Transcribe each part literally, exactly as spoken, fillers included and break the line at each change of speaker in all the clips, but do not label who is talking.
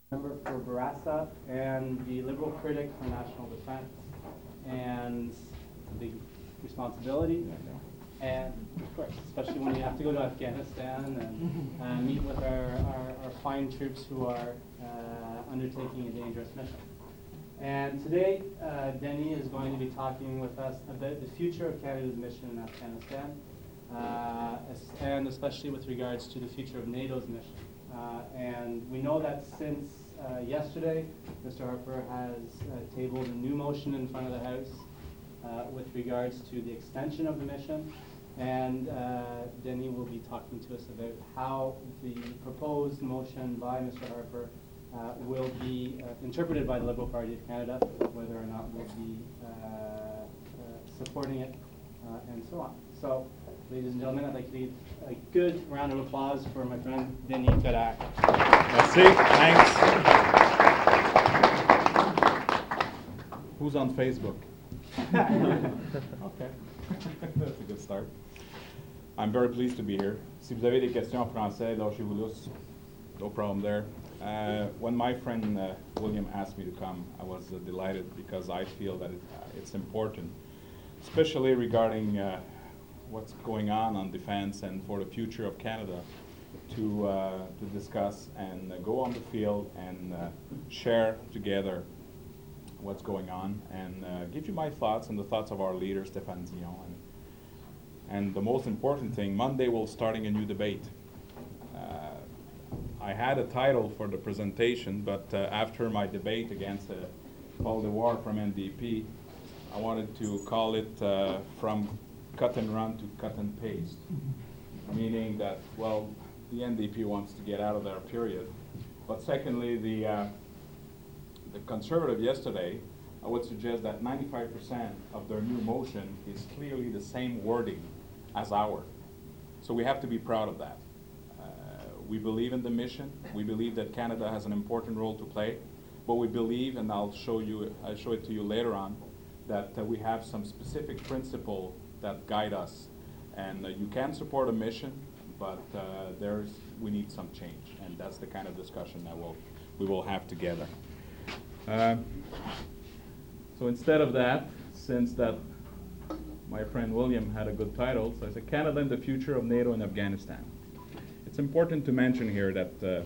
member for Barassa and the Liberal critic for national defense. And it's a big responsibility. And of course, especially when you have to go to Afghanistan and uh, meet with our, our, our fine troops who are uh, undertaking a dangerous mission. And today, uh, Denis is going to be talking with us about the future of Canada's mission in Afghanistan, uh, and especially with regards to the future of NATO's mission. Uh, and we know that since uh, yesterday, Mister Harper has uh, tabled a new motion in front of the House uh, with regards to the extension of the mission. And uh, Denis will be talking to us about how the proposed motion by Mister Harper uh, will be uh, interpreted by the Liberal Party of Canada, whether or not we'll be uh, uh, supporting it, uh, and so on. So, ladies and gentlemen, I'd like to give a good round of applause for my friend Denis Coderre.
Merci, thanks. Who's on Facebook? Okay, that's a good start. I'm very pleased to be here. Si vous avez des questions en français, lâchez-vous lousse. No problem there. Uh, when my friend uh, William asked me to come, I was uh, delighted because I feel that it, uh, it's important, especially regarding uh, what's going on on defense and for the future of Canada, to uh, to discuss and uh, go on the field and uh, share together what's going on and uh, give you my thoughts and the thoughts of our leader, Stéphane Dion. And, and the most important thing, Monday we're starting a new debate. Uh, I had a title for the presentation, but uh, after my debate against uh, Paul Dewar from N D P, I wanted to call it uh, From Cut and Run to Cut and Paste, meaning that, well, the N D P wants to get out of there, period. But secondly, the uh, the Conservative yesterday, I would suggest that ninety-five percent of their new motion is clearly the same wording as ours. So we have to be proud of that. Uh, we believe in the mission. We believe that Canada has an important role to play. But we believe, and I'll show you, I'll show it to you later on, that uh, we have some specific principles that guide us. And uh, you can support a mission, but uh, there's we need some change, and that's the kind of discussion that we'll, we will have together. Uh, so instead of that, since that my friend William had a good title, so I said Canada and the Future of NATO in Afghanistan. It's important to mention here that uh,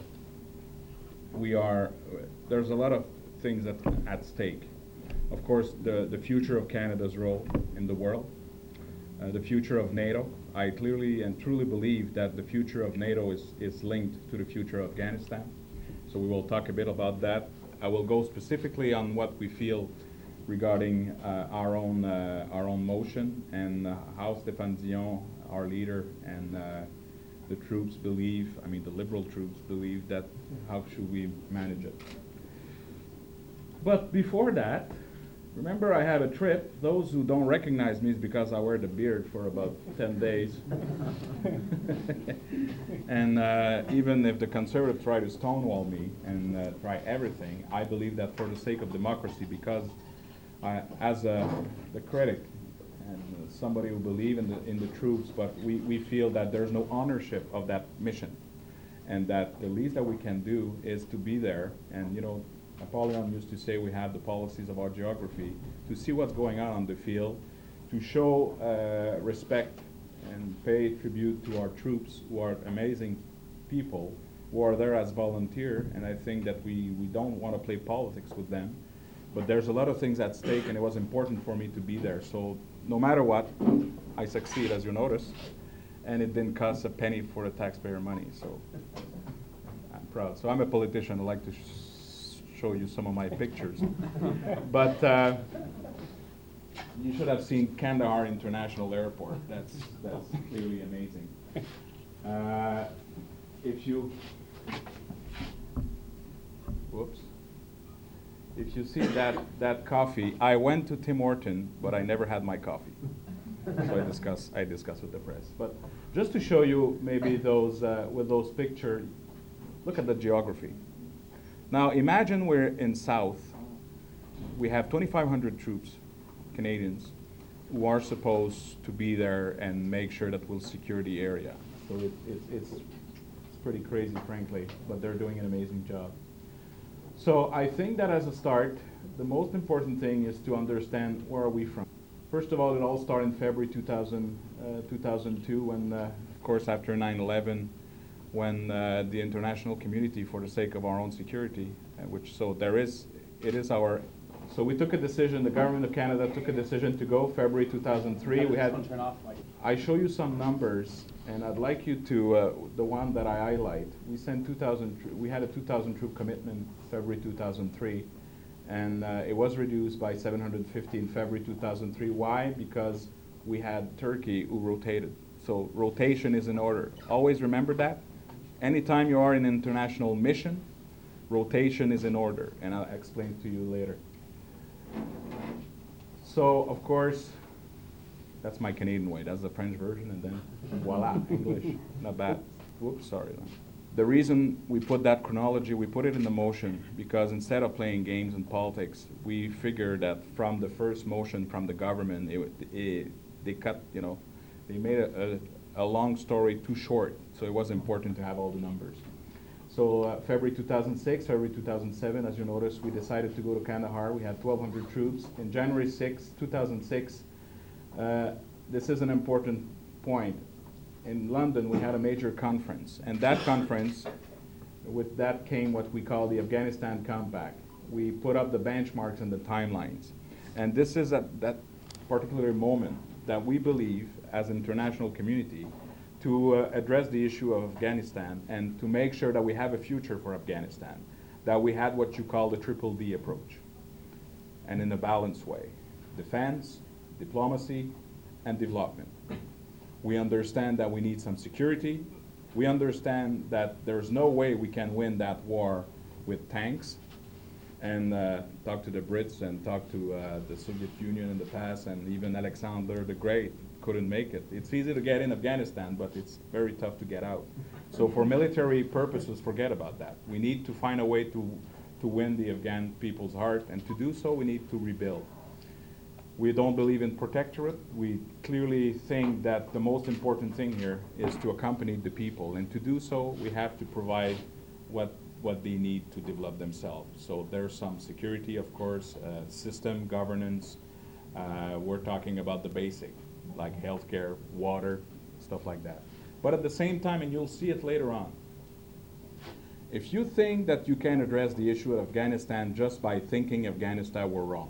we are, uh, there's a lot of things at, at stake. Of course, the, the future of Canada's role in the world, uh, the future of NATO. I clearly and truly believe that the future of NATO is, is linked to the future of Afghanistan. So we will talk a bit about that. I will go specifically on what we feel regarding uh, our own uh, our own motion and uh, how Stéphane Dion, our leader, and uh, the troops believe, I mean the Liberal troops believe that how should we manage it. But before that, remember I had a trip. Those who don't recognize me is because I wear the beard for about ten days. And uh, even if the Conservatives try to stonewall me and uh, try everything, I believe that for the sake of democracy, because I, as a, the critic and uh, somebody who believes in the, in the troops, but we, we feel that there's no ownership of that mission, and that the least that we can do is to be there. And you know, Napoleon used to say we have the policies of our geography, to see what's going on on the field, to show uh, respect and pay tribute to our troops, who are amazing people, who are there as volunteer, and I think that we, we don't want to play politics with them. But there's a lot of things at stake, and it was important for me to be there. So no matter what, I succeed, as you notice, and it didn't cost a penny for the taxpayer money, so I'm proud. So I'm a politician. I like to sh show you some of my pictures. But uh, you should have seen Kandahar International Airport. That's, that's clearly amazing. Uh, if you, whoops. If you see that, that coffee, I went to Tim Horton, but I never had my coffee. So I discuss, I discuss with the press. But just to show you maybe those, uh, with those pictures, look at the geography. Now imagine we're in South. We have twenty-five hundred troops, Canadians, who are supposed to be there and make sure that we'll secure the area. So it, it, it's, it's pretty crazy, frankly, but they're doing an amazing job. So I think that as a start, the most important thing is to understand where are we from. First of all, it all started in February two thousand, uh, two thousand two, when, uh, of course, after nine eleven, when uh, the international community, for the sake of our own security, uh, which so there is, it is our, so we took a decision, the government of Canada took a decision to go February two thousand three. We had,
Turn off, Mike.
I show you some numbers, and I'd like you to, uh, the one that I highlight. We sent two thousand, tr- we had a two thousand troop commitment February two thousand three, and uh, it was reduced by seven hundred fifty in February two thousand three. Why? Because we had Turkey who rotated. So rotation is in order. Always remember that. Anytime you are in an international mission, rotation is in order, and I'll explain to you later. So, of course, that's my Canadian way. That's the French version, and then voila, English. Not bad. Whoops, sorry. The reason we put that chronology, we put it in the motion, because instead of playing games in politics, we figured that from the first motion from the government, it, it, they cut, you know, they made a, a, a long story too short, so it was important to have all the numbers. So uh, February two thousand six, February two thousand seven, as you notice, we decided to go to Kandahar. We had twelve hundred troops. In January sixth, two thousand six, uh, this is an important point. In London, we had a major conference, and that conference, with that came what we call the Afghanistan Compact. We put up the benchmarks and the timelines. And this is at that particular moment that we believe, as an international community, to uh, address the issue of Afghanistan and to make sure that we have a future for Afghanistan, that we had what you call the triple D approach, and in a balanced way: defense, diplomacy, and development. We understand that we need some security. We understand that there's no way we can win that war with tanks. And uh, talk to the Brits and talk to uh, the Soviet Union in the past, and even Alexander the Great couldn't make it. It's easy to get in Afghanistan, but it's very tough to get out. So for military purposes, forget about that. We need to find a way to, to win the Afghan people's heart, and to do so, we need to rebuild. We don't believe in protectorate. We clearly think that the most important thing here is to accompany the people, and to do so, we have to provide what what they need to develop themselves. So there's some security, of course, uh, system, governance. Uh, we're talking about the basic, like healthcare, water, stuff like that. But at the same time, and you'll see it later on, if you think that you can address the issue of Afghanistan just by thinking Afghanistan, we're wrong.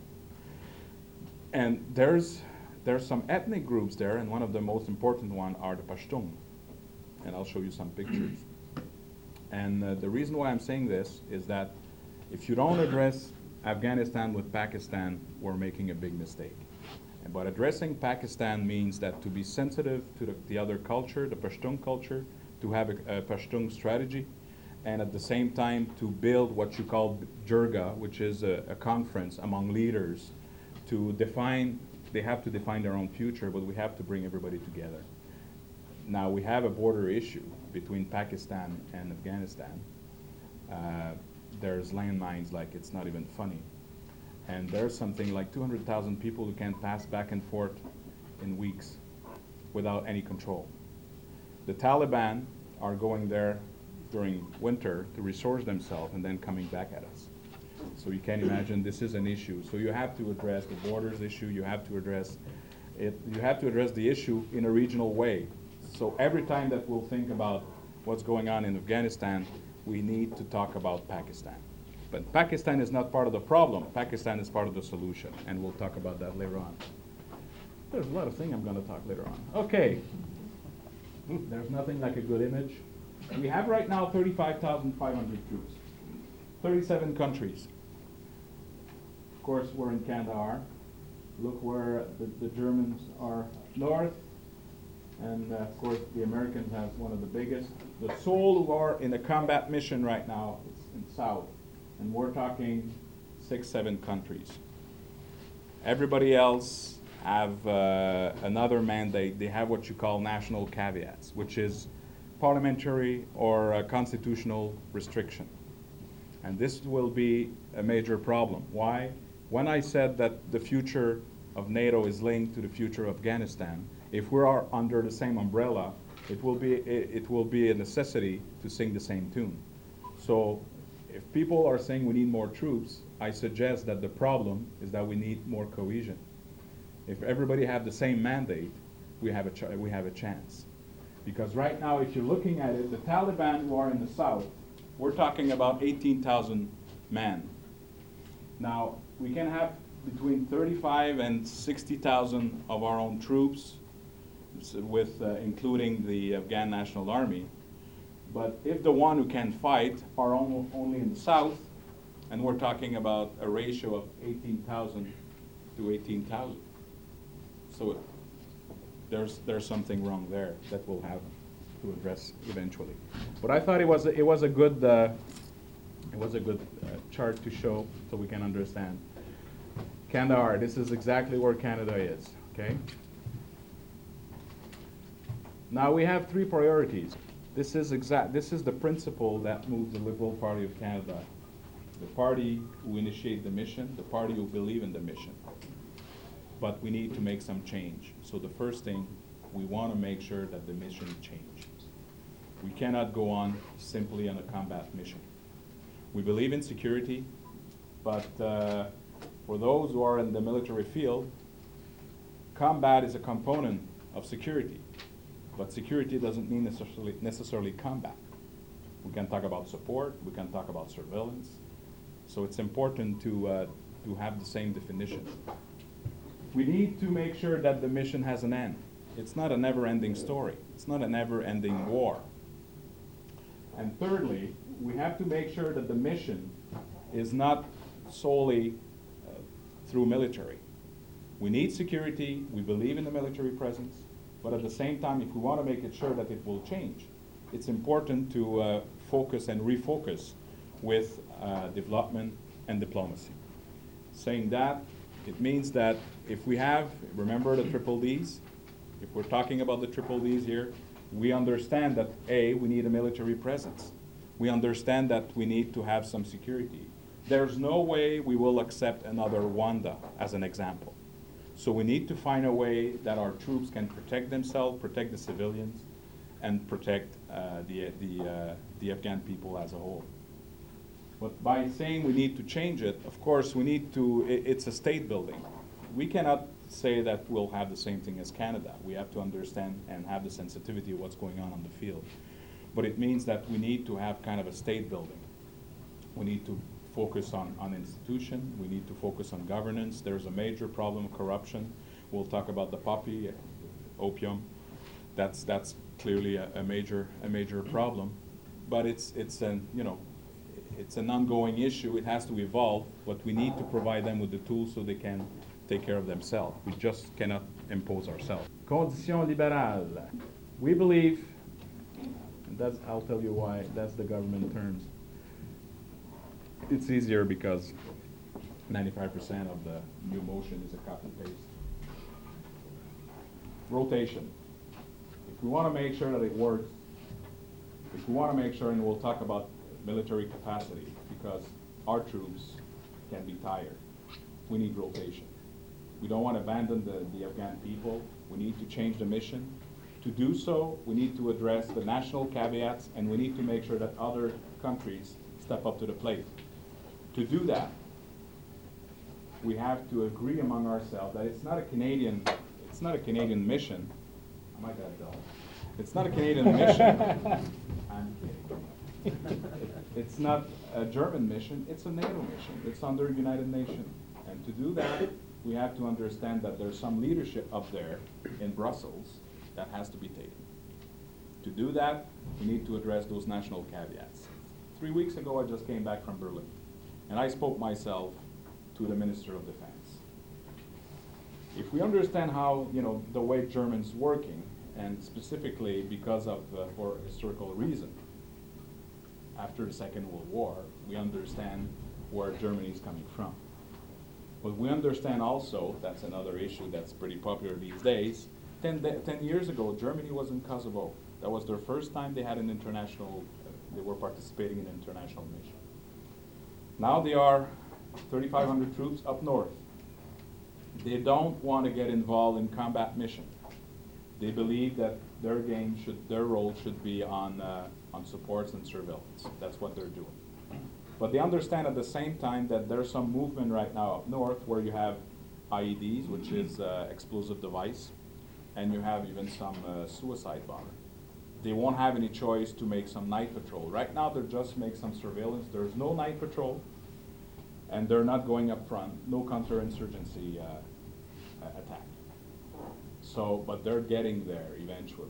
And there's there's some ethnic groups there, and one of the most important one are the Pashtun. And I'll show you some pictures. And uh, the reason why I'm saying this is that if you don't address Afghanistan with Pakistan, we're making a big mistake. And but addressing Pakistan means that to be sensitive to the, the other culture, the Pashtun culture, to have a, a Pashtun strategy, and at the same time to build what you call Jirga, which is a, a conference among leaders to define, they have to define their own future, but we have to bring everybody together. Now we have a border issue between Pakistan and Afghanistan. Uh, there's landmines like it's not even funny. And there's something like two hundred thousand people who can pass back and forth in weeks without any control. The Taliban are going there during winter to resource themselves and then coming back at us. So you can imagine this is an issue. So you have to address the borders issue, you have to address it, you have to address the issue in a regional way. So every time that we'll think about what's going on in Afghanistan, we need to talk about Pakistan. But Pakistan is not part of the problem. Pakistan is part of the solution, and we'll talk about that later on. There's a lot of things I'm going to talk later on. Okay. There's nothing like a good image. We have right now thirty-five thousand five hundred troops, thirty-seven countries. Of course, we're in Kandahar. Look where the, the Germans are north, and uh, of course the Americans have one of the biggest. The sole who are in a combat mission right now is in south, and we're talking six, seven countries. Everybody else have uh, another mandate. They have what you call national caveats, which is parliamentary or uh, constitutional restriction. And this will be a major problem. Why? When I said that the future of NATO is linked to the future of Afghanistan, if we are under the same umbrella, it will be it, it will be a necessity to sing the same tune. So if people are saying we need more troops, I suggest that the problem is that we need more cohesion. If everybody have the same mandate, we have a ch we have a chance. Because right now, if you're looking at it, the Taliban who are in the south, we're talking about eighteen thousand men. Now, we can have between thirty-five and sixty thousand of our own troops, with uh, including the Afghan National Army. But if the one who can fight are on, only in the south, and we're talking about a ratio of eighteen thousand to eighteen thousand. So there's, there's something wrong there that we'll have to address eventually. But I thought it was a, it was a good, uh, it was a good uh, chart to show so we can understand. Kandahar, this is exactly where Canada is, okay? Now we have three priorities. This is exact. This is the principle that moves the Liberal Party of Canada. The party who initiate the mission, the party who believe in the mission. But we need to make some change. So the first thing, we want to make sure that the mission changes. We cannot go on simply on a combat mission. We believe in security, but uh, for those who are in the military field, combat is a component of security. But security doesn't mean necessarily, necessarily combat. We can talk about support, we can talk about surveillance. So it's important to, uh, to have the same definition. We need to make sure that the mission has an end. It's not a never-ending story. It's not a never-ending war. And thirdly, we have to make sure that the mission is not solely uh, through military. We need security, we believe in the military presence, but at the same time, if we want to make it sure that it will change, it's important to uh, focus and refocus with uh, development and diplomacy. Saying that, it means that if we have, remember the triple Ds, if we're talking about the triple Ds here, we understand that A, we need a military presence. We understand that we need to have some security. There's no way we will accept another Rwanda as an example. So we need to find a way that our troops can protect themselves, protect the civilians, and protect uh, the, the, uh, the Afghan people as a whole. But by saying we need to change it, of course, we need to, it, it's a state building. We cannot say that we'll have the same thing as Canada. We have to understand and have the sensitivity of what's going on on the field. But it means that we need to have kind of a state building. We need to focus on, on institution. We need to focus on governance. There's a major problem of corruption. We'll talk about the poppy, uh, opium. That's, that's clearly a, a, major, a major problem. But it's, it's an, you know, it's an ongoing issue. It has to evolve, but we need to provide them with the tools so they can take care of themselves. We just cannot impose ourselves. Conditions libérales. We believe, and that's, I'll tell you why, that's the government terms. It's easier because ninety-five percent of the new motion is a copy and paste. Rotation. If we want to make sure that it works, if we want to make sure, and we'll talk about military capacity, because our troops can be tired, we need rotation. We don't want to abandon the, the Afghan people. We need to change the mission. To do so, we need to address the national caveats, and we need to make sure that other countries step up to the plate. To do that, we have to agree among ourselves that it's not a Canadian, it's not a Canadian mission. Am I that dull? It's not a Canadian mission. I'm kidding. It's not a German mission, it's a NATO mission. It's under United Nations. And to do that, we have to understand that there's some leadership up there in Brussels that has to be taken. To do that, we need to address those national caveats. Three weeks ago, I just came back from Berlin, and I spoke myself to the Minister of Defense. If we understand how, you know, the way Germany's working, and specifically because of, uh, for historical reason, after the Second World War, we understand where Germany is coming from. But we understand also, that's another issue that's pretty popular these days, ten, de ten years ago, Germany was in Kosovo. That was their first time they had an international, uh, they were participating in an international mission. Now they are thirty-five hundred troops up north. They don't want to get involved in combat mission. They believe that their game should, their role should be on, uh, on supports and surveillance. That's what they're doing. But they understand at the same time that there's some movement right now up north where you have I E Ds, which is uh, explosive device, and you have even some uh, suicide bomber. They won't have any choice to make some night patrol. Right now, they're just make some surveillance. There's no night patrol, and they're not going up front. No counterinsurgency uh, attack. So, but they're getting there eventually.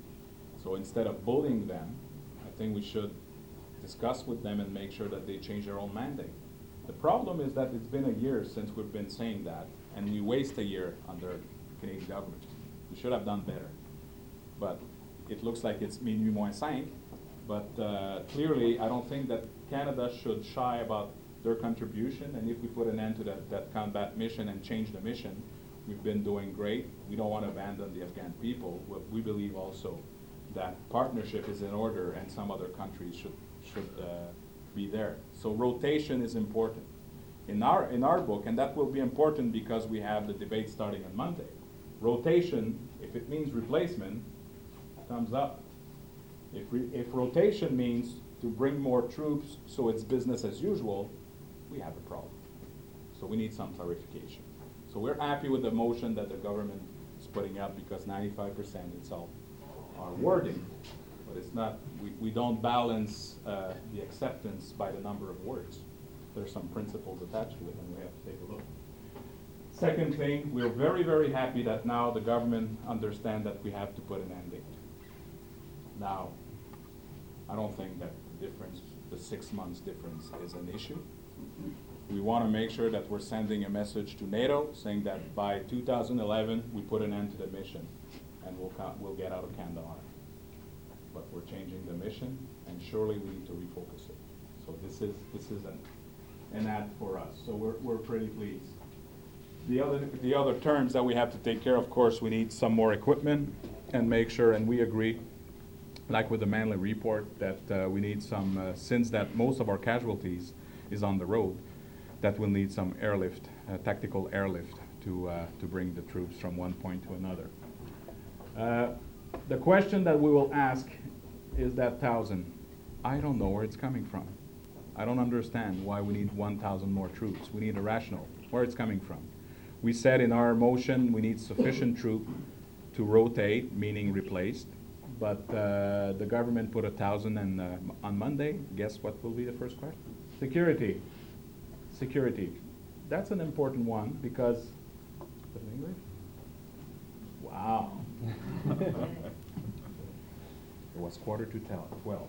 So instead of bullying them, I think we should discuss with them and make sure that they change their own mandate. The problem is that it's been a year since we've been saying that, and we waste a year under Canadian government. We should have done better. But it looks like it's minuit moins cinq, but uh, clearly I don't think that Canada should shy about their contribution, and if we put an end to that, that combat mission and change the mission, we've been doing great. We don't want to abandon the Afghan people. We believe also that partnership is in order, and some other countries should should uh, be there. So rotation is important in our in our book, and that will be important because we have the debate starting on Monday. Rotation, if it means replacement, thumbs up. If re if rotation means to bring more troops, so it's business as usual, we have a problem. So we need some clarification. So we're happy with the motion that the government is putting up because ninety-five percent it's all our wording, but it's not, we, we don't balance uh, the acceptance by the number of words. There's some principles attached to it, and we have to take a look. Second thing, we're very, very happy that now the government understands that we have to put an end date. Now, I don't think that the difference, the six months difference is an issue. We want to make sure that we're sending a message to NATO saying that by two thousand eleven, we put an end to the mission, and we'll, we'll get out of Kandahar. But we're changing the mission, and surely we need to refocus it. So this is, this is an, an ad for us. So we're, we're pretty pleased. The other, the other terms that we have to take care of, of course, we need some more equipment and make sure, and we agree, like with the Manley report, that uh, we need some, uh, since that most of our casualties is on the road, that we'll need some airlift, uh, tactical airlift to, uh, to bring the troops from one point to another. Uh, the question that we will ask is that thousand. I don't know where it's coming from. I don't understand why we need one thousand more troops. We need a rationale, where it's coming from. We said in our motion we need sufficient troop to rotate, meaning replaced, but uh, the government put a thousand and uh, on Monday, guess what will be the first question? Security. Security. That's an important one because, is it English? Wow. It was quarter to twelve.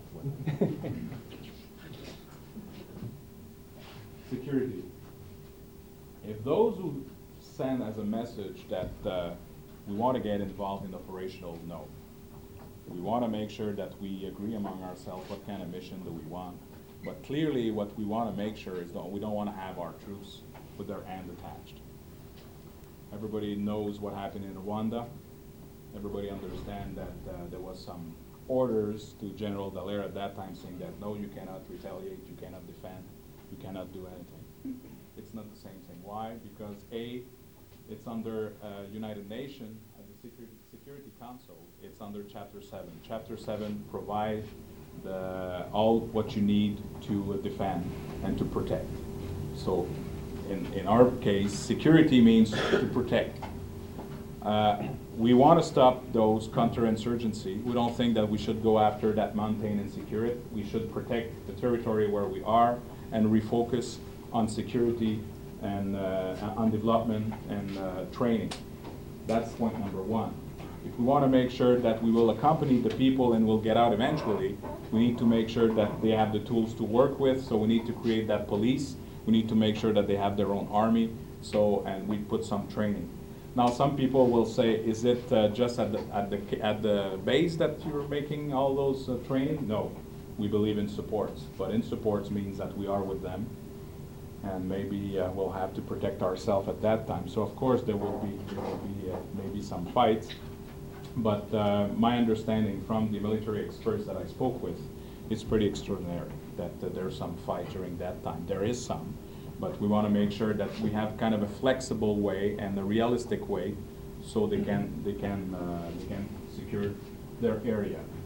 Security. If those who send as a message that uh, we want to get involved in operational, no. We want to make sure that we agree among ourselves what kind of mission do we want. But clearly what we want to make sure is that we don't want to have our troops with their hand attached. Everybody knows what happened in Rwanda. Everybody understands that uh, there was some orders to General Dallaire at that time saying that no, you cannot retaliate, you cannot defend, you cannot do anything. It's not the same thing. Why? Because A, it's under uh, United Nations, at the Security, Security Council, it's under Chapter seven. Chapter seven provides the, all what you need to uh, defend and to protect. So in, in our case, security means to protect. Uh, we want to stop those counterinsurgency. We don't think that we should go after that mountain and secure it. We should protect the territory where we are and refocus on security and uh, on development and uh, training. That's point number one. If we want to make sure that we will accompany the people and will get out eventually, we need to make sure that they have the tools to work with, so we need to create that police. We need to make sure that they have their own army, so, and we put some training. Now, some people will say, is it uh, just at the, at, the, at the base that you're making all those uh, training? No, we believe in supports, but in supports means that we are with them, and maybe uh, we'll have to protect ourselves at that time. So of course there will be, there will be uh, maybe some fights, but uh, my understanding from the military experts that I spoke with is pretty extraordinary, that uh, there's some fight during that time. There is some. But we want to make sure that we have kind of a flexible way and a realistic way, so they can they can uh, they can secure their area.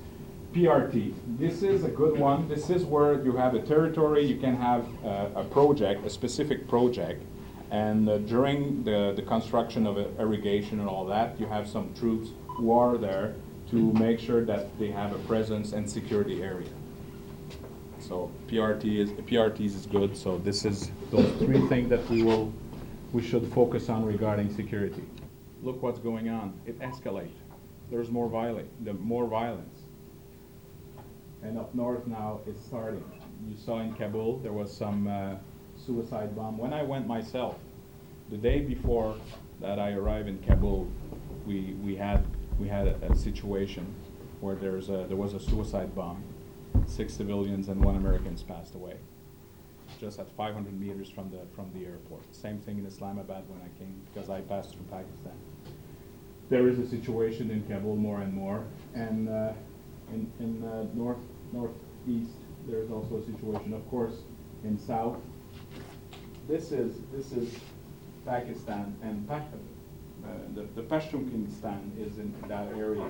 P R T. This is a good one. This is where you have a territory, you can have uh, a project, a specific project, and uh, during the, the construction of a irrigation and all that, you have some troops who are there to make sure that they have a presence and secure the area. So P R T is, P R Ts is good, so this is those three things that we will, we should focus on regarding security. Look what's going on. It escalates. There's more violence, the more violence. And up north now it's starting. You saw in Kabul there was some uh, suicide bomb. When I went myself, the day before that I arrived in Kabul, we we had we had a, a situation where there's a, there was a suicide bomb. Six civilians and one Americans passed away, just at five hundred meters from the from the airport. Same thing in Islamabad when I came, because I passed through Pakistan. There is a situation in Kabul more and more, and uh, in in uh, north northeast there is also a situation. Of course, in south, this is this is Pakistan, and pa- uh, the the Pashtunkistan is in, in that area.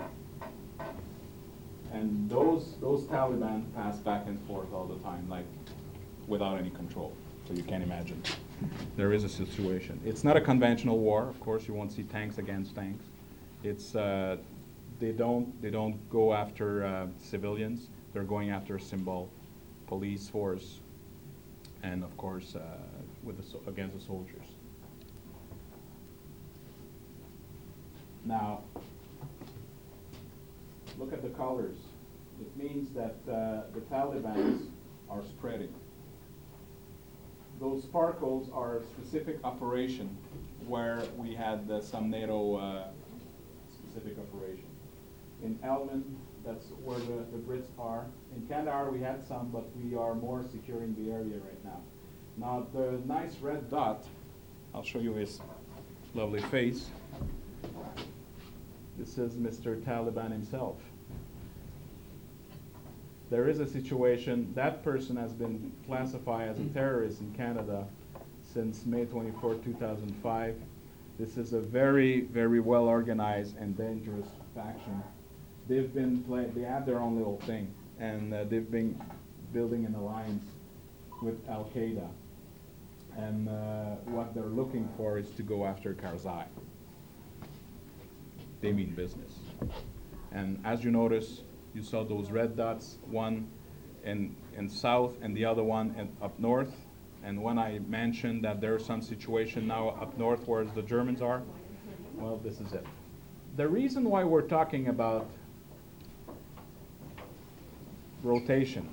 And those those Taliban pass back and forth all the time, like without any control. So you can imagine. There is a situation. It's not a conventional war. Of course, you won't see tanks against tanks. It's uh, they don't they don't go after uh, civilians. They're going after a symbol, police force, and of course uh, with the so- against the soldiers. Now, look at the colors. It means that uh, the Taliban are spreading. Those sparkles are a specific operation where we had uh, some NATO uh, specific operation. In Helmand, that's where the, the Brits are. In Kandahar we had some, but we are more securing the area right now. Now the nice red dot, I'll show you his lovely face. This is Mister Taliban himself. There is a situation, that person has been classified as a terrorist in Canada since May twenty-fourth, two thousand five. This is a very, very well organized and dangerous faction. They've been play, they have their own little thing, and uh, they've been building an alliance with Al Qaeda. And uh, what they're looking for is to go after Karzai. They mean business. And as you notice, you saw those red dots, one in, in south and the other one in, up north. And when I mentioned that there's some situation now up north where the Germans are, well, this is it. The reason why we're talking about rotation,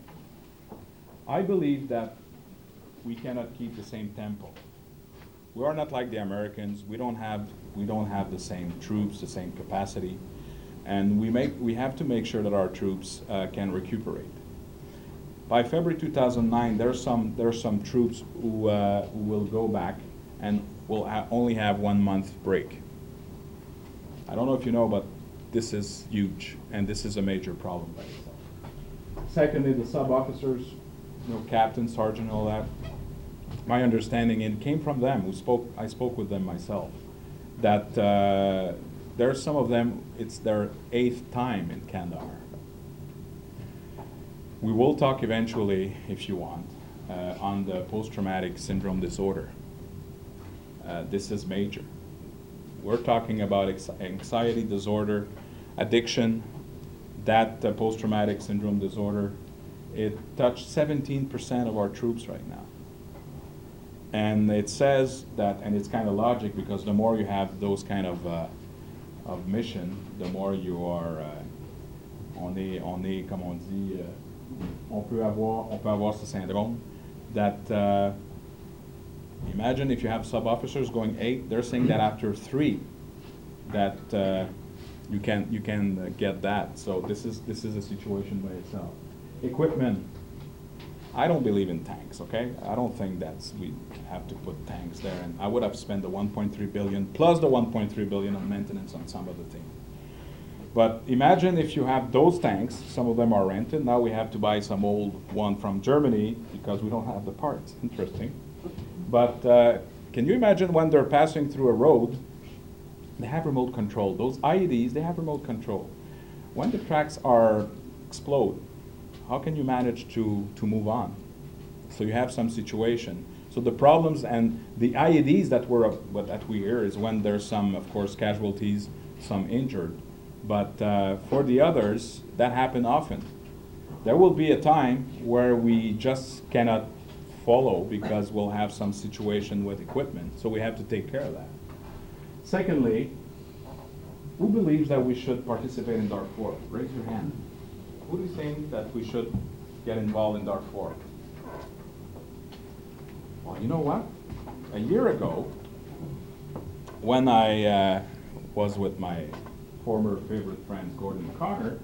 I believe that we cannot keep the same tempo. We are not like the Americans. We don't have we don't have the same troops, the same capacity. And we make we have to make sure that our troops uh, can recuperate. By February two thousand nine, there's some there's some troops who, uh, who will go back and will ha- only have one month break. I don't know if you know, but this is huge, and this is a major problem by itself. Secondly, the sub-officers, you know, captain, sergeant, all that. My understanding, it came from them. Who spoke? I spoke with them myself. That. Uh, There's some of them, it's their eighth time in Kandahar. We will talk eventually, if you want, uh, on the post-traumatic syndrome disorder. Uh, this is major. We're talking about ex- anxiety disorder, addiction, that uh, post-traumatic syndrome disorder. It touched seventeen percent of our troops right now. And it says that, and it's kind of logic, because the more you have those kind of uh, of mission, the more you are, uh, on est, on est, comme on dit, uh, on peut avoir, on peut avoir ce syndrome, that uh, imagine if you have sub-officers going eight, they're saying that after three, that uh, you can you can uh, get that. So this is this is a situation by itself. Equipment. I don't believe in tanks, okay? I don't think that's, we have to put tanks there, and I would have spent the one point three billion plus the one point three billion on maintenance on some of the things. But imagine if you have those tanks, some of them are rented, now we have to buy some old one from Germany because we don't have the parts. Interesting. But uh, can you imagine when they're passing through a road, they have remote control. Those I E Ds, they have remote control. when the tracks are explode, how can you manage to, to move on? So you have some situation. So the problems and the I E Ds that we're what that we hear is when there's some, of course, casualties, some injured. But uh, for the others, that happen often. There will be a time where we just cannot follow because we'll have some situation with equipment. So we have to take care of that. Secondly, who believes that we should participate in Darfur? Raise your hand. Who do you think that we should get involved in Darfur? Well, you know what? A year ago, when I uh, was with my former favorite friend, Gordon Connor,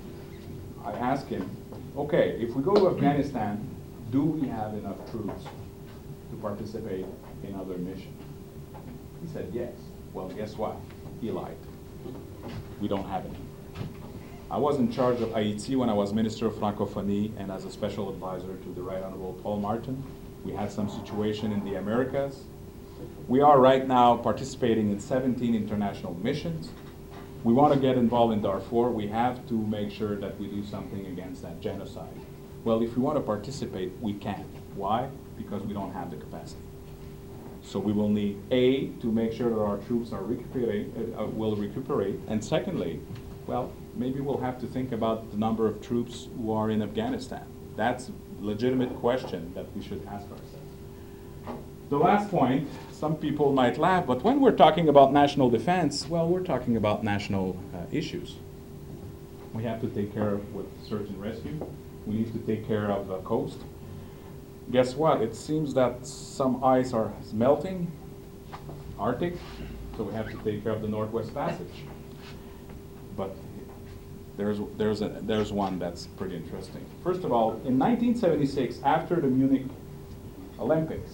I asked him, okay, if we go to Afghanistan, do we have enough troops to participate in other missions? He said yes. Well, guess what? He lied. We don't have any. I was in charge of Haiti when I was Minister of Francophonie and as a special advisor to the Right Honorable Paul Martin. We had some situation in the Americas. We are right now participating in seventeen international missions. We want to get involved in Darfur. We have to make sure that we do something against that genocide. Well, if we want to participate, we can't. Why? Because we don't have the capacity. So we will need, A, to make sure that our troops are recuperate, uh, will recuperate, and secondly, well, maybe we'll have to think about the number of troops who are in Afghanistan. That's a legitimate question that we should ask ourselves. The last point, some people might laugh, but when we're talking about national defense, well, we're talking about national uh, issues. We have to take care of with search and rescue. We need to take care of the coast. Guess what? It seems that some ice are melting, Arctic, so we have to take care of the Northwest Passage. But there's there's a there's one that's pretty interesting. First of all, in nineteen seventy-six, after the Munich Olympics,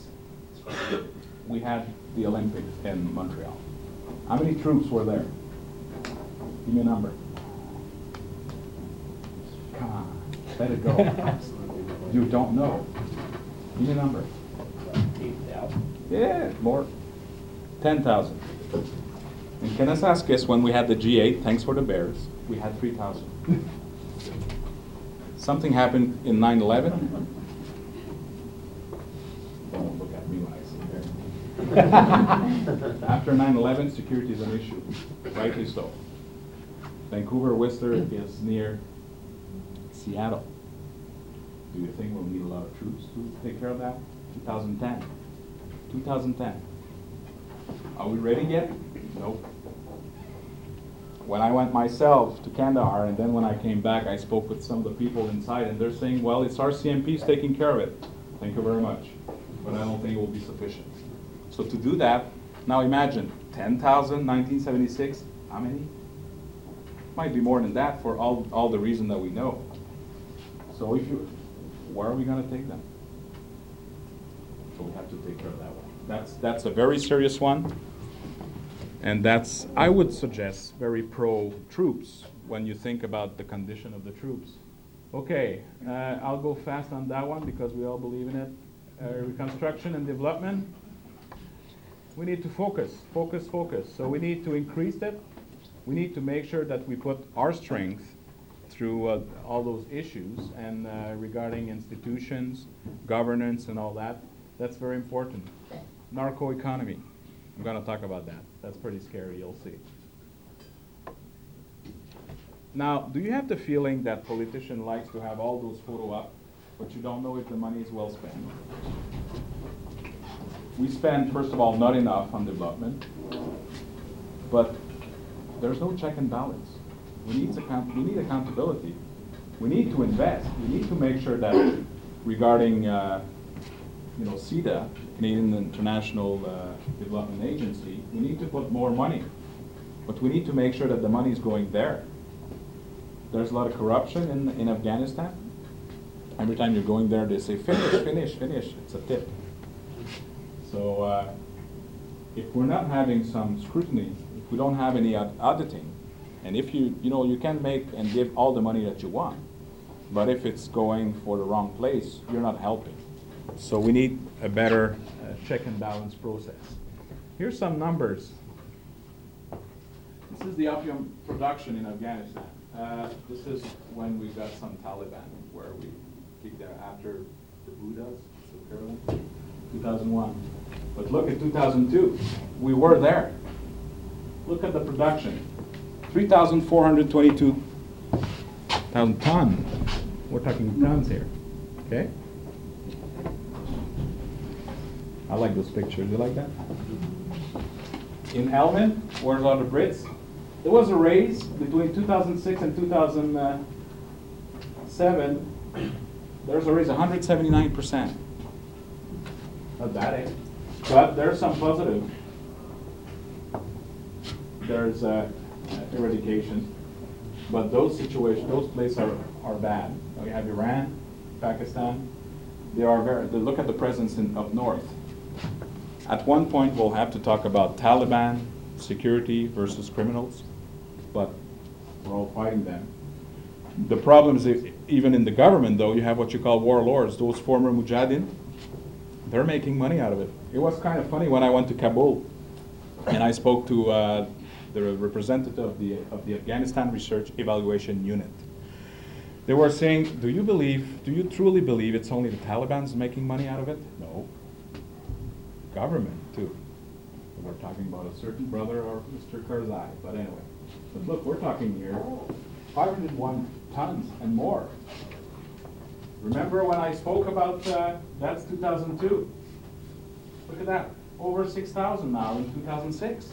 we had the Olympics in Montreal. How many troops were there? Give me a number. Come on, let it go. You don't know. Give me a number. eight thousand. Yeah, more. ten thousand. In Kennesaskis, when we had the G eight, thanks for the Bears, we had three thousand. Something happened in nine eleven. Don't look at me when I say there. After nine eleven, security is an issue, rightly so. Vancouver, Whistler is near Seattle. Do you think we'll need a lot of troops to take care of that? twenty ten. twenty ten. Are we ready yet? Nope. When I went myself to Kandahar, and then when I came back, I spoke with some of the people inside, and they're saying, well, it's our C M Ps taking care of it. Thank you very much. But I don't think it will be sufficient. So to do that, now imagine, ten thousand, nineteen seventy-six, how many? Might be more than that for all, all the reason that we know. So if you, where are we going to take them? So we have to take care of that one. That's, that's a very serious one. And that's, I would suggest, very pro-troops when you think about the condition of the troops. Okay, uh, I'll go fast on that one because we all believe in it. Uh, reconstruction and development. We need to focus, focus, focus. So we need to increase it. We need to make sure that we put our strength through uh, all those issues and uh, regarding institutions, governance and all that. That's very important. Narco economy. I'm going to talk about that. That's pretty scary, you'll see. Now, do you have the feeling that politician likes to have all those photos up, but you don't know if the money is well spent? We spend, first of all, not enough on development, but there's no check and balance. We need, account- we need accountability. We need to invest. We need to make sure that regarding uh, you know, CIDA, Canadian International uh, Development Agency, we need to put more money. But we need to make sure that the money is going there. There's a lot of corruption in, in Afghanistan. Every time you're going there, they say, finish, finish, finish. It's a tip. So uh, if we're not having some scrutiny, if we don't have any auditing, and if you, you know, you can make and give all the money that you want, but if it's going for the wrong place, you're not helping. So we need a better uh, check and balance process. Here's some numbers. This is the opium production in Afghanistan. Uh, this is when we got some Taliban, where we kicked out after the Buddhas, so Carolyn, two thousand one. But look at two thousand two, we were there. Look at the production, three thousand four hundred twenty-two thousand tons. We're talking tons here, okay? I like those pictures, you like that? In Elman, where a lot of Brits, there was a raise between two thousand six and two thousand seven. There's a raise one hundred seventy-nine percent. Not bad, eh? But there's some positive. There's uh, eradication. But those situations, those places are, are bad. You have Iran, Pakistan. They are very, they look at the presence in, up north. At one point, we'll have to talk about Taliban, security versus criminals, but we're all fighting them. The problem is, if, even in the government, though, you have what you call warlords, those former mujahideen. They're making money out of it. It was kind of funny when I went to Kabul, and I spoke to uh, the representative of the, of the Afghanistan Research Evaluation Unit. They were saying, do you believe, do you truly believe it's only the Taliban's making money out of it? No. Government, too. We're talking about a certain brother or Mister Karzai, but anyway. But look, we're talking here five hundred one tons and more. Remember when I spoke about, uh, that's two thousand two. Look at that, over six thousand now in two thousand six.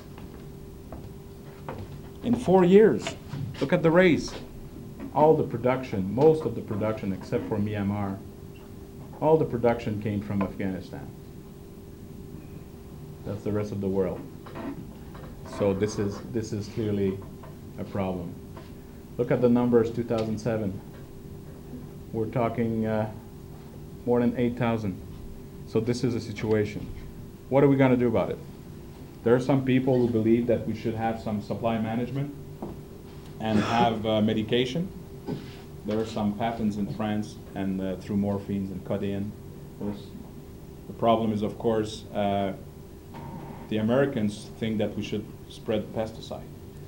In four years, look at the raise. All the production, most of the production except for Myanmar, all the production came from Afghanistan. That's the rest of the world. So this is this is clearly a problem. Look at the numbers, two thousand seven. We're talking uh, more than eight thousand. So this is a situation. What are we going to do about it? There are some people who believe that we should have some supply management and have uh, medication. There are some patents in France and uh, through morphines and codeine. There's, the problem is, of course, uh, the Americans think that we should spread pesticide.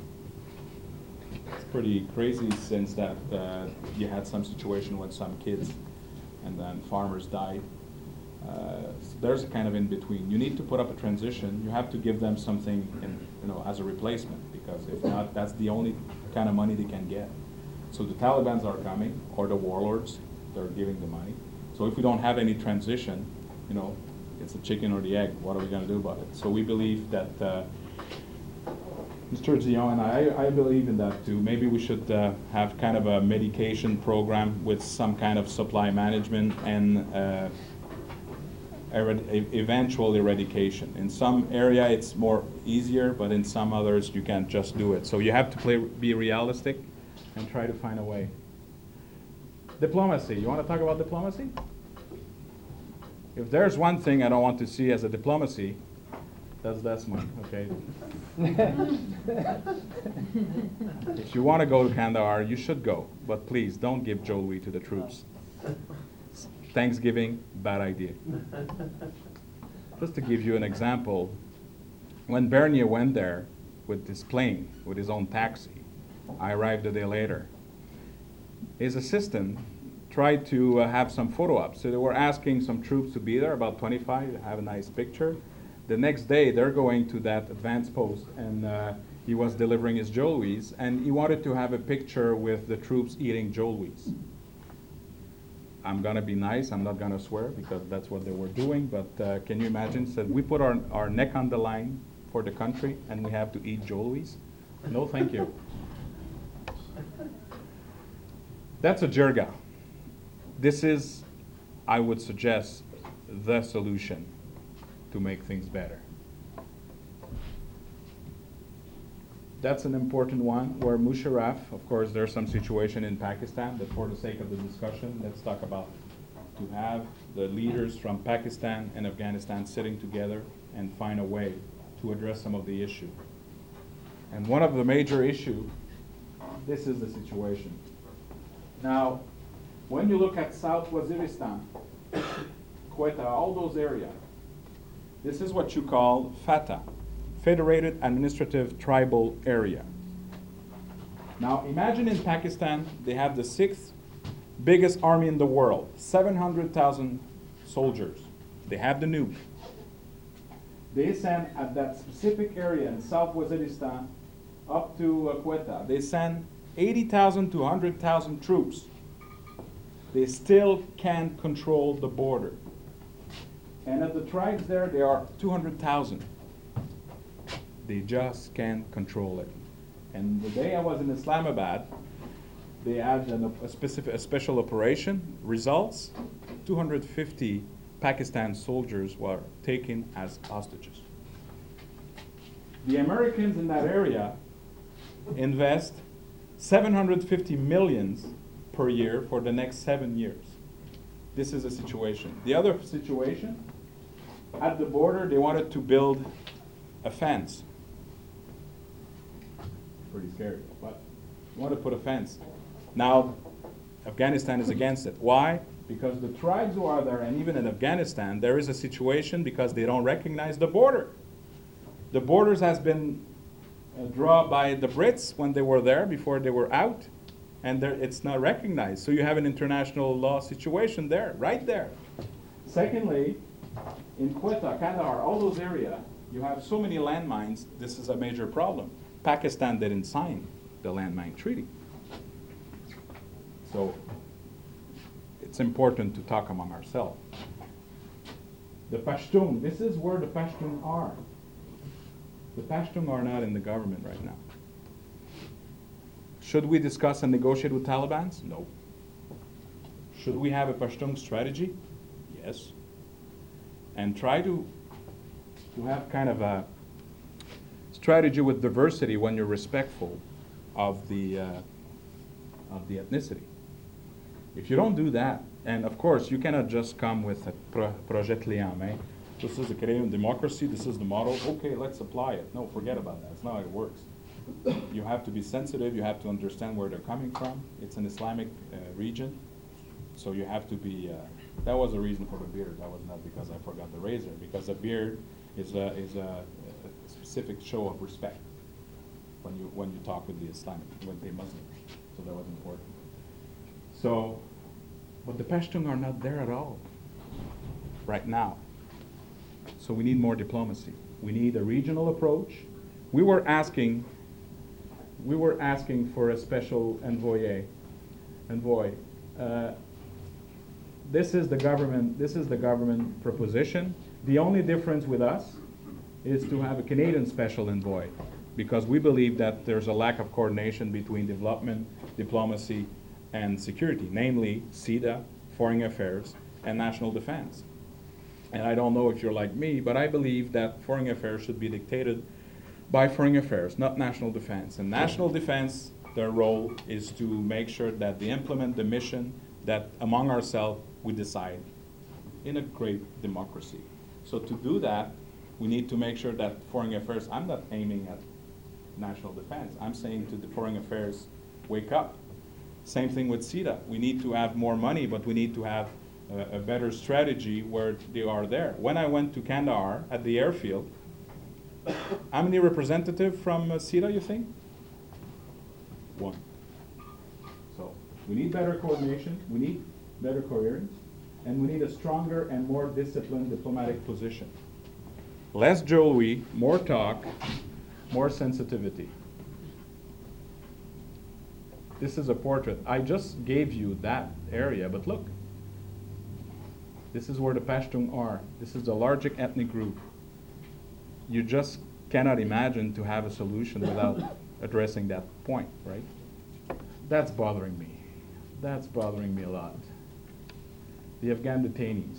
It's pretty crazy since that uh, you had some situation with some kids and then farmers died. Uh, so there's a kind of in between. You need to put up a transition. You have to give them something, in, you know, as a replacement, because if not, that's the only kind of money they can get. So the Taliban's are coming, or the warlords, they're giving the money. So if we don't have any transition, you know, it's the chicken or the egg. What are we going to do about it? So we believe that, uh, Mister Dion and I, I believe in that too. Maybe we should uh, have kind of a medication program with some kind of supply management and uh, erad- eventual eradication. In some area it's more easier, but in some others you can't just do it. So you have to play, be realistic and try to find a way. Diplomacy. You want to talk about diplomacy? If there's one thing I don't want to see as a diplomacy, that's this one, okay? If you want to go to Kandahar, you should go, but please don't give jewelry to the troops. Thanksgiving, bad idea. Just to give you an example, when Bernier went there with his plane, with his own taxi, I arrived a day later. His assistant tried to uh, have some photo ops. So they were asking some troops to be there, about twenty-five, to have a nice picture. The next day, they're going to that advanced post, and uh, he was delivering his jolwies, and he wanted to have a picture with the troops eating jolwies. I'm going to be nice. I'm not going to swear, because that's what they were doing, but uh, can you imagine? So we put our, our neck on the line for the country, and we have to eat jolwies? No, thank you. That's a jirga. This is, I would suggest, the solution to make things better. That's an important one, where Musharraf, of course, there's some situation in Pakistan, but for the sake of the discussion, let's talk about to have the leaders from Pakistan and Afghanistan sitting together and find a way to address some of the issue. And one of the major issues, this is the situation. Now, when you look at South Waziristan, Quetta, all those areas, this is what you call FATA, Federated Administrative Tribal Area. Now imagine in Pakistan, they have the sixth biggest army in the world, seven hundred thousand soldiers. They have the nuke. They send at that specific area in South Waziristan up to uh, Quetta, they send eighty thousand to one hundred thousand troops. They still can't control the border. And of the tribes there, there are two hundred thousand. They just can't control it. And the day I was in Islamabad, they had an, a, specific, a special operation. Results, two hundred fifty Pakistan soldiers were taken as hostages. The Americans in that area invest seven hundred fifty millions per year for the next seven years. This is a situation. The other situation, at the border, they wanted to build a fence. Pretty scary, but they want to put a fence. Now, Afghanistan is against it. Why? Because the tribes who are there, and even in Afghanistan, there is a situation because they don't recognize the border. The borders has been uh, drawn by the Brits when they were there, before they were out, and it's not recognized. So you have an international law situation there, right there. Secondly, in Quetta, Kandahar, all those areas, you have so many landmines, this is a major problem. Pakistan didn't sign the landmine treaty. So it's important to talk among ourselves. The Pashtun, this is where the Pashtun are. The Pashtun are not in the government right now. Should we discuss and negotiate with Taliban? No. Should we have a Pashtun strategy? Yes. And try to, to have kind of a strategy with diversity when you're respectful of the, uh, of the ethnicity. If you don't do that, and of course you cannot just come with a pro- projet Liam, eh? This is the Canadian democracy, this is the model, okay, let's apply it. No, forget about that, that's not how it works. You have to be sensitive, you have to understand where they're coming from. It's an Islamic uh, region, so you have to be, uh, that was the reason for the beard, that was not because I forgot the razor, because the beard is a, is a, a specific show of respect when you, when you talk with the Islamic, with the Muslims, so that was important. So, but the Pashtun are not there at all right now. So we need more diplomacy. We need a regional approach. We were asking, we were asking for a special envoy. Envoy. Uh, this is the government. This is the government proposition. The only difference with us is to have a Canadian special envoy, because we believe that there's a lack of coordination between development, diplomacy, and security, namely SIDA, Foreign Affairs, and National Defense. And I don't know if you're like me, but I believe that Foreign Affairs should be dictated by Foreign Affairs, not National Defense. And National Defense, their role is to make sure that they implement the mission that among ourselves we decide in a great democracy. So to do that, we need to make sure that Foreign Affairs, I'm not aiming at National Defense, I'm saying to the Foreign Affairs, wake up. Same thing with SIDA. We need to have more money, but we need to have a, a better strategy where they are there. When I went to Kandahar at the airfield, how many representatives from uh, SIDA, you think? One. So we need better coordination, we need better coherence, and we need a stronger and more disciplined diplomatic position. Less jewelry, more talk, more sensitivity. This is a portrait. I just gave you that area, but look. This is where the Pashtun are. This is the largest ethnic group. You just cannot imagine to have a solution without addressing that point, right? That's bothering me. That's bothering me a lot. The Afghan detainees.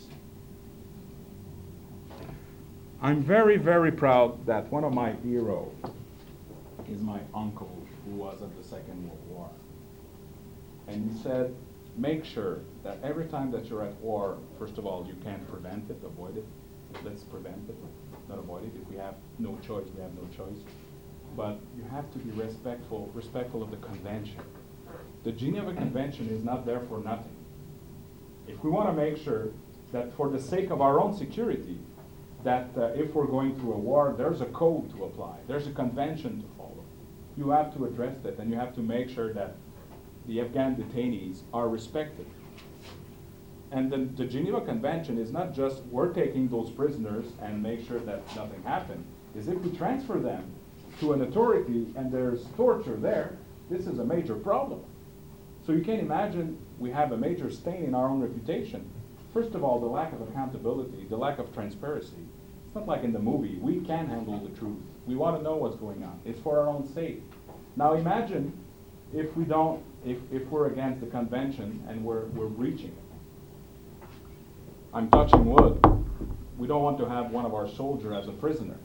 I'm very, very proud that one of my heroes is my uncle, who was at the Second World War. And he said, make sure that every time that you're at war, first of all, you can't prevent it, avoid it. Let's prevent it, not avoid it. If we have no choice, we have no choice. But you have to be respectful, respectful of the convention. The Geneva Convention is not there for nothing. If we want to make sure that for the sake of our own security, that uh, if we're going through a war, there's a code to apply, there's a convention to follow. you have to address that, and you have to make sure that the Afghan detainees are respected. And the, the Geneva Convention is not just we're taking those prisoners and make sure that nothing happened. Is if we transfer them to an authority and there's torture there, this is a major problem. So you can imagine we have a major stain in our own reputation. First of all, the lack of accountability, the lack of transparency. It's not like in the movie. We can handle the truth. We want to know what's going on. It's for our own sake. Now imagine if we don't, if, if we're against the convention and we're, we're breaching it. I'm touching wood. We don't want to have one of our soldiers as a prisoner.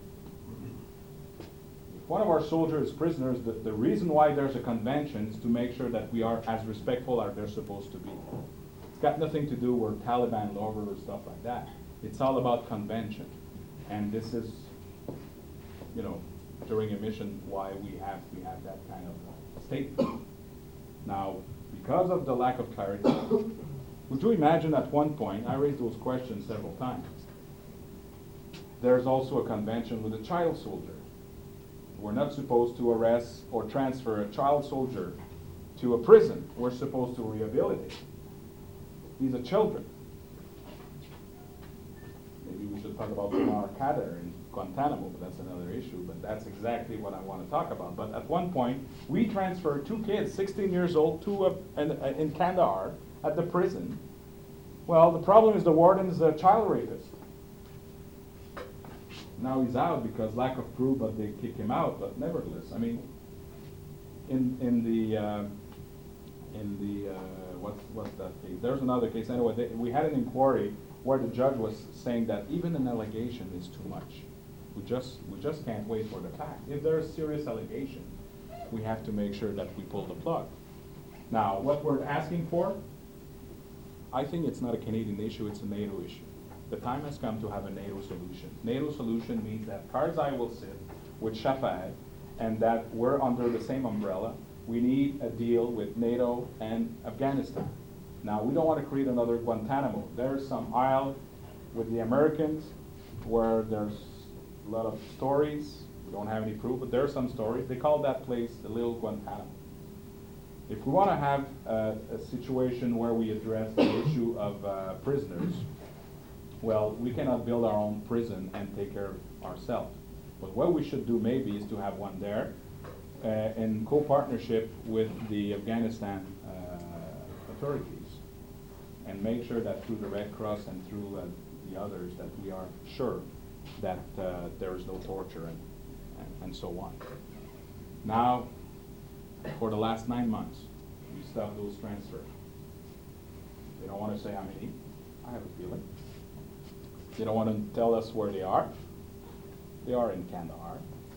If one of our soldiers is prisoners, the, the reason why there's a convention is to make sure that we are as respectful as they're supposed to be. It's got nothing to do with Taliban lover or stuff like that. It's all about convention. And this is, you know, during a mission why we have we have that kind of statement. Now, because of the lack of clarity, would you imagine at one point, I raised those questions several times, there's also a convention with a child soldier. We're not supposed to arrest or transfer a child soldier to a prison. We're supposed to rehabilitate. These are children. Maybe we should talk about Omar Khadr in Guantanamo, but that's another issue. But that's exactly what I want to talk about. But at one point, we transferred two kids, sixteen years old, to a, an, a, in Kandahar at the prison. Well, the problem is the warden is a child rapist. Now he's out because lack of proof, but they kick him out. But nevertheless, I mean, in in the uh, in the uh, what's what's that case? There's another case. Anyway, they, we had an inquiry where the judge was saying that even an allegation is too much. We just we just can't wait for the fact. If there is serious allegation, we have to make sure that we pull the plug. Now, what we're asking for, I think it's not a Canadian issue, it's a NATO issue. The time has come to have a NATO solution. NATO solution means that Karzai will sit with Shafag and that we're under the same umbrella. We need a deal with NATO and Afghanistan. Now, we don't want to create another Guantanamo. There's some aisle with the Americans where there's a lot of stories. We don't have any proof, but there are some stories. They call that place the Little Guantanamo. If we want to have uh, a situation where we address the issue of uh, prisoners, well, we cannot build our own prison and take care of ourselves. But what we should do maybe is to have one there uh, in co-partnership with the Afghanistan uh, authorities and make sure that through the Red Cross and through uh, the others that we are sure that uh, there is no torture and, and, and so on. Now, for the last nine months, we stopped those transfers. They don't want to say how many. I have a feeling. They don't want to tell us where they are. They are in Kandahar,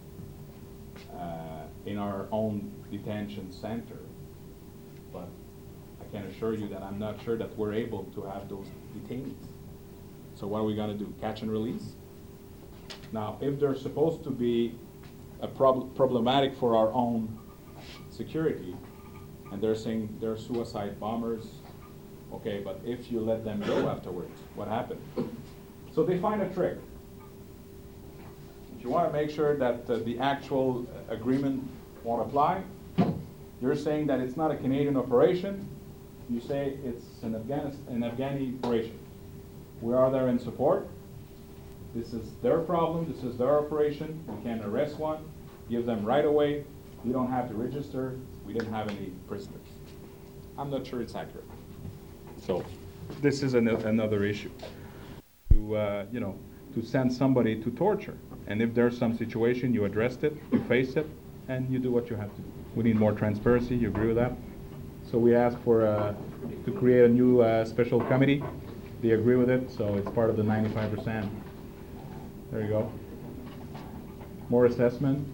uh, in our own detention center. But I can assure you that I'm not sure that we're able to have those detainees. So what are we going to do? Catch and release? Now, if they're supposed to be a prob- problematic for our own security, and they're saying they're suicide bombers, okay, but if you let them go afterwards, what happened? So they find a trick. If you want to make sure that uh, the actual agreement won't apply, you're saying that it's not a Canadian operation, you say it's an Afghanistan, an Afghani operation. We are there in support. This is their problem, this is their operation. We can arrest one, give them right away. We don't have to register. We didn't have any prisoners. I'm not sure it's accurate. So this is an, another issue. To, uh, you know, to send somebody to torture. And if there's some situation, you addressed it, you face it, and you do what you have to do. We need more transparency. You agree with that? So we asked for uh, to create a new uh, special committee. They agree with it, so it's part of the ninety-five percent. There you go. More assessment.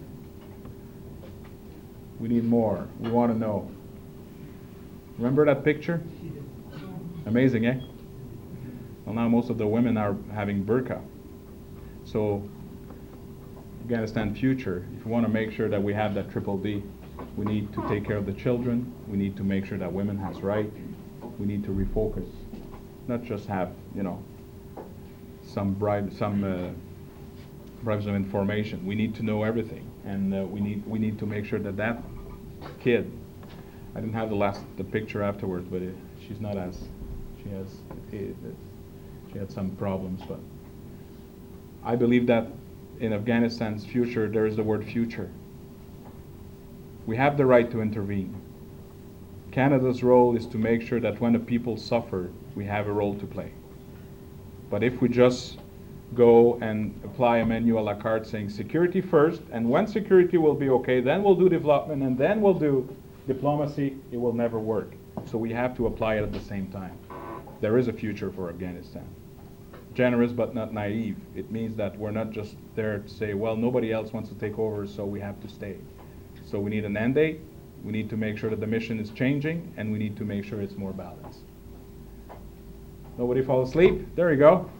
We need more. We want to know. Remember that picture? Amazing, eh? Well, now most of the women are having burqa. So, Afghanistan future, if we want to make sure that we have that triple D, we need to take care of the children. We need to make sure that women has right. We need to refocus, not just have, you know, some bribe, some uh, bribes of information. We need to know everything. and uh, we need we need to make sure that that kid. I didn't have the last the picture afterwards, but it, she's not as she has it, it, she had some problems, but I believe that in Afghanistan's future there is the word future. We have the right to intervene. Canada's role is to make sure that when the people suffer, we have a role to play. But if we just go and apply a menu a la carte saying security first, and when security will be okay, then we'll do development, and then we'll do diplomacy, it will never work. So we have to apply it at the same time. There is a future for Afghanistan. Generous but not naive. It means that we're not just there to say, well, nobody else wants to take over, so we have to stay. So we need an end date, we need to make sure that the mission is changing, and we need to make sure it's more balanced. Nobody fall asleep? There you go.